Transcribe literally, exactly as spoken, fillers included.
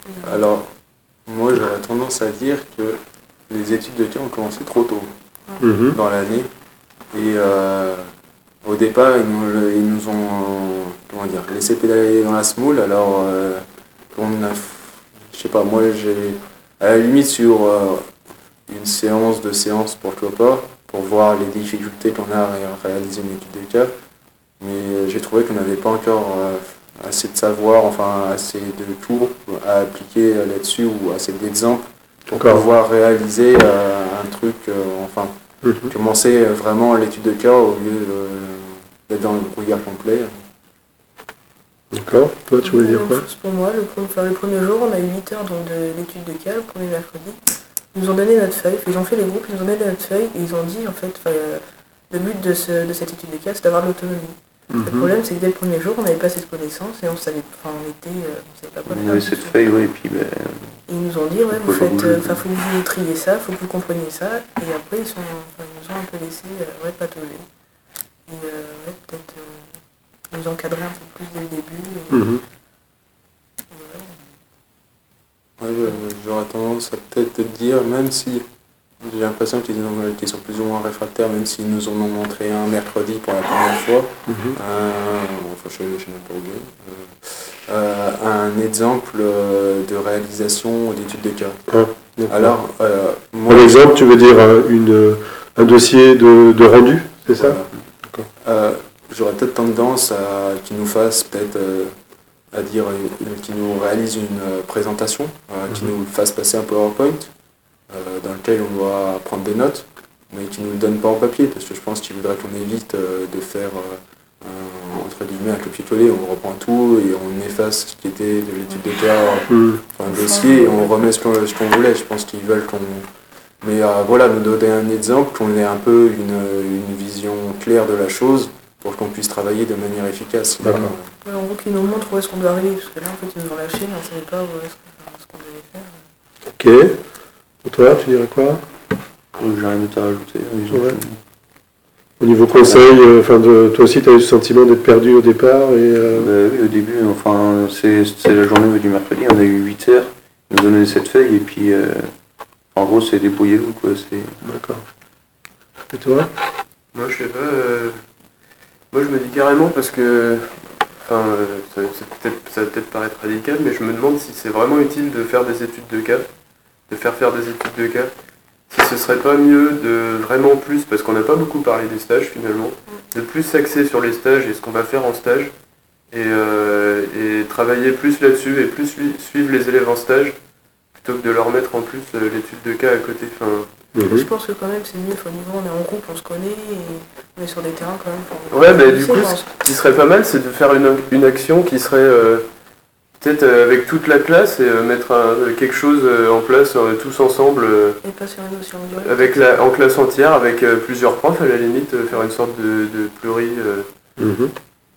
Alors, moi j'aurais tendance à dire que les études de cas ont commencé trop tôt Mhm. dans l'année. Et euh, au départ, ils nous, ils nous ont comment dire, laissé pédaler dans la semoule. Alors, euh, on a, je sais pas, moi j'ai, à la limite, sur euh, une séance, deux séances, pourquoi pas, pour voir les difficultés qu'on a à réaliser une étude de cas. Mais j'ai trouvé qu'on n'avait pas encore euh, assez de savoir, enfin assez de cours à appliquer là-dessus ou assez d'exemples pour D'accord. pouvoir réaliser euh, un truc, euh, enfin Mhm. commencer vraiment l'étude de cas au lieu euh, d'être dans le brouillard complet. D'accord. Toi, tu voulais La dire même quoi? chose pour moi. Le, pre- enfin, le premier jour, on a eu huit heures donc, de l'étude de cas, le premier mercredi. Ils nous ont donné notre feuille, ils ont fait les groupes, ils nous ont donné notre feuille et ils ont dit en fait, euh, le but de, ce, de cette étude de cas, c'est d'avoir de l'autonomie. Le Mhm. problème, c'est que dès le premier jour, on n'avait pas cette connaissance et on savait, enfin, on était, euh, on savait pas quoi On faire. avait du cette tout. feuille, ouais, et puis ben, Et ils nous ont dit, ouais, vous Faut faites, bouger. euh, enfin, faut que vous triez ça, faut que vous compreniez ça. Et après, ils, sont, enfin, ils nous ont un peu laissé, euh, ouais, patauger. Et euh, ouais, peut-être euh, nous encadrer un peu plus dès le début. Et, Mhm. et ouais. Ouais, ouais, j'aurais tendance à peut-être te dire, même si j'ai l'impression qu'ils ont- qu'ils sont plus ou moins réfractaires, même s'ils nous en ont montré un mercredi pour la première fois, Mhm. un, enfin, je je sais même pas oublié, euh, euh, un exemple euh, de réalisation d'études de cas. Ah, d'accord. Alors, euh, moi, Par exemple, tu veux dire euh, une, un dossier de, de rendu, c'est ça? voilà. D'accord. Euh, j'aurais peut-être tendance à qu'ils nous fassent peut-être euh, à dire une- une- qu'ils nous réalisent une euh, présentation, euh, qu'ils Mhm. nous fassent passer un PowerPoint euh, dans lequel on doit prendre des notes, mais qu'ils ne nous le donnent pas en papier, parce que je pense qu'ils voudraient qu'on évite euh, de faire euh, un, entre guillemets un copier-coller, on reprend tout et on efface ce qui était de l'étude de cas, Mhm. enfin, un dossier, et on remet ce qu'on ce qu'on voulait. Je pense qu'ils veulent qu'on... Mais euh, voilà, nous donner un exemple, qu'on ait un peu une, une vision claire de la chose pour qu'on puisse travailler de manière efficace. Sinon, D'accord. Ouais, en gros, qu'ils nous montrent où est-ce qu'on doit arriver, parce que là, en fait, ils nous ont lâché, mais on ne savait pas où est-ce qu'on ce qu'on devait faire. Ok. Et toi, tu dirais quoi? j'ai rien d'autre à rajouter. Ils ont Ouais. fait- Au niveau conseil, euh, enfin, de, toi aussi, tu as eu le sentiment d'être perdu au départ et, euh, Bah oui, au début, enfin, c'est c'est la journée du mercredi, on a eu huit heures, ils nous ont donné cette feuille, et puis, euh, en gros, c'est débrouillez-vous, quoi. C'est... D'accord. Et toi? Moi, je sais pas. euh, Moi, je me dis carrément parce que. Enfin, euh, ça, c'est peut-être, ça va peut-être paraître radical, mais je me demande si c'est vraiment utile de faire des études de cas, de faire faire des études de cas. Si ce serait pas mieux de vraiment plus, parce qu'on n'a pas beaucoup parlé des stages finalement, de plus s'axer sur les stages et ce qu'on va faire en stage, et, euh, et travailler plus là-dessus et plus sui- suivre les élèves en stage, plutôt que de leur mettre en plus euh, l'étude de cas à côté. Enfin, Mhm. Je pense que quand même, c'est mieux, au niveau, on est en groupe, on se connaît, et on est sur des terrains quand même. Faut- Ouais, bah faut du laisser, coup, je ce pense. qui serait pas mal, c'est de faire une, une action qui serait euh, peut-être euh, avec toute la classe et euh, mettre un- quelque chose euh, en place euh, tous ensemble, euh, Et pas sur une notion de durée. avec la, en classe entière, avec euh, plusieurs profs à la limite, euh, faire une sorte de, de pluri, euh, Mhm.